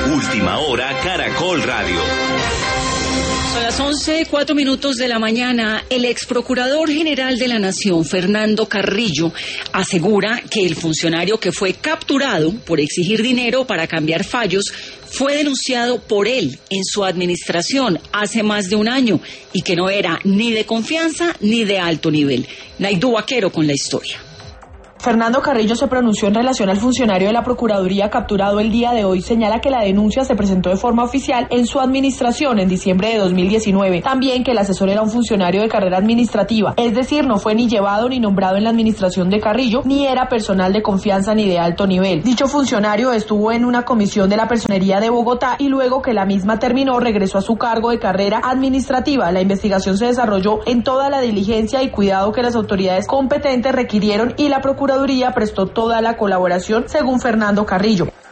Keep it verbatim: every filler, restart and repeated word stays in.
Última Hora Caracol Radio. Son las once, cuatro minutos de la mañana. El ex procurador general de la Nación, Fernando Carrillo, asegura que el funcionario que fue capturado por exigir dinero para cambiar fallos fue denunciado por él en su administración hace más de un año y que no era ni de confianza ni de alto nivel. Naidu Vaquero con la historia. Fernando Carrillo se pronunció en relación al funcionario de la Procuraduría capturado el día de hoy. Señala que la denuncia se presentó de forma oficial en su administración en diciembre de dos mil diecinueve. También que el asesor era un funcionario de carrera administrativa, es decir, no fue ni llevado ni nombrado en la administración de Carrillo, ni era personal de confianza ni de alto nivel. Dicho funcionario estuvo en una comisión de la Personería de Bogotá y luego que la misma terminó regresó a su cargo de carrera administrativa. La investigación se desarrolló en toda la diligencia y cuidado que las autoridades competentes requirieron y la Procuraduría prestó toda la colaboración, según Fernando Carrillo.